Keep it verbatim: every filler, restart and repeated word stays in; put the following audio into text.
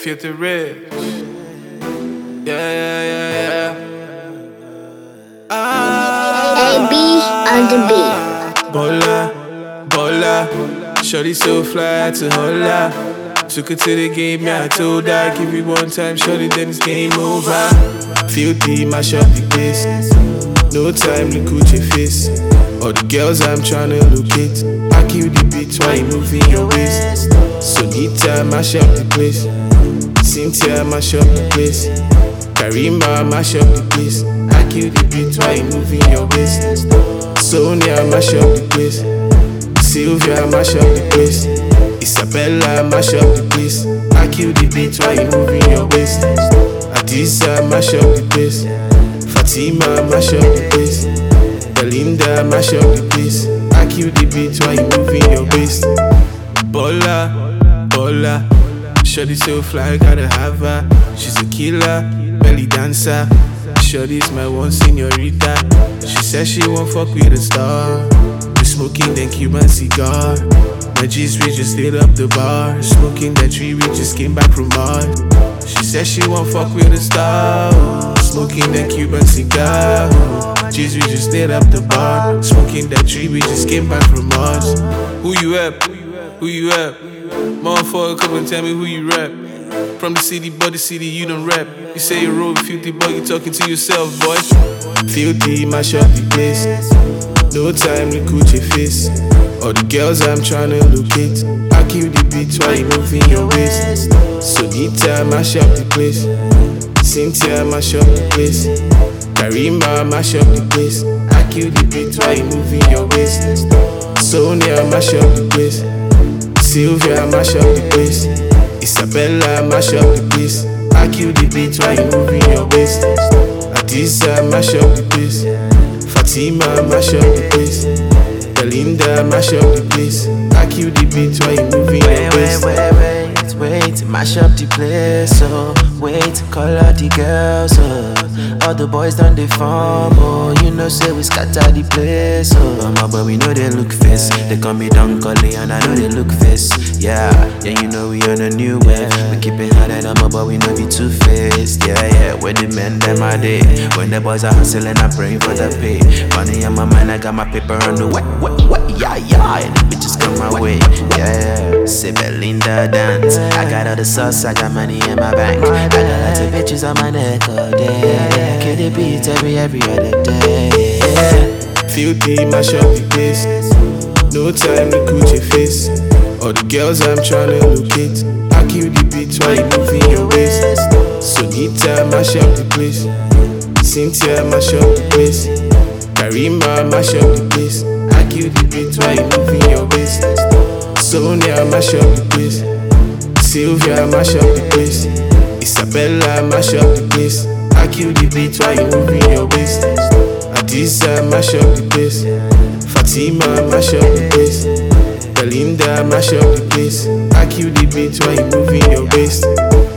Filthy Rich. Yeah, yeah, yeah, yeah. Ah, A B on the beat. Bola, bola. Shorty so fly to holla. Took her to the game, yeah, I told her. Give you one time, shorty, then it's game over. Filthy, mash up the place. No time to cool your face. All the girls I'm tryna locate. I kill the beat while you moving your waist. So Nita, mash up the place. Cynthia, mash up the place. Karima, mash up the place. I kill the beat while you moving your waist. Sonia, mash up the place. Sylvia, mash up the place. Isabella, mash up the place. I kill the beat while you moving your waist. Adisa, mash up the place. Fatima, mash up the place. Belinda, mash up the place. I kill the beat while you moving your waist. Bola, bola. Shorty so fly, gotta have her. She's a killer, belly dancer. Shorty's my one señorita. She says she won't fuck with a star. We smoking that Cuban cigar. My G's, we just lit up the bar. Smoking that tree, we just came back from Mars. She says she won't fuck with a star. Smoking that Cuban cigar. G's, we just lit up the bar. Smoking that tree, we just came back from Mars. Who you at? Who you at? Motherfucker, come and tell me who you rap. From the city, but the city you don't rap. You say you're road filthy, but you talking to yourself, boy. Filthy, mash up the place. No time to cool your face. All the girls I'm tryna locate. I kill the beat while you moving your waist. So Nita, mash up the place. Cynthia, mash up the place. Karima, mash up the place. I kill the beat while you moving your waist. Sonia, mash up the place. Sylvia, mash up the place. Isabella, mash up the place. I kill the beat while you moving your waist. Adisa, mash up the place. Fatima, mash up the place. Belinda, mash up the place. I kill the beat while you moving your waist. Wait, wait, wait, wait, to mash up the place, oh. Wait to call out the girls, oh. All the boys done they form, oh. You know say we scatter the place, oh. My boy, we know they look face. They call me Don Collie and I know they look face. Yeah, yeah, you know we on a new wave. We keep it hard and my boy, we know be two-faced. Yeah, yeah, where the men them are day. When the boys are hustling, I'm praying for the pay. Money on my mind, I got my paper on the way. What, what, yeah, yeah, and the bitches come my way. Yeah, yeah, say Belinda dance. I got all the sauce, I got money in my bank. I got lots of bitches on my neck all day. Kill the beats every, every other day. Yeah. Filthy, mash up the place. No time to cool your face. All the girls I'm tryna locate. I kill the beat while you moving your waist. So Nita, mash up the place. Cynthia, mash up the place. Karima, mash up the place. I kill the beat while you moving your waist. Sonia, mash up the place. Sylvia, mash up the place. Isabella, mash up the place. I kill the beat while you moving your waist. Adisa, mash up the place. Fatima, mash up the place. Belinda, mash up the place. I kill the beat while you moving your waist.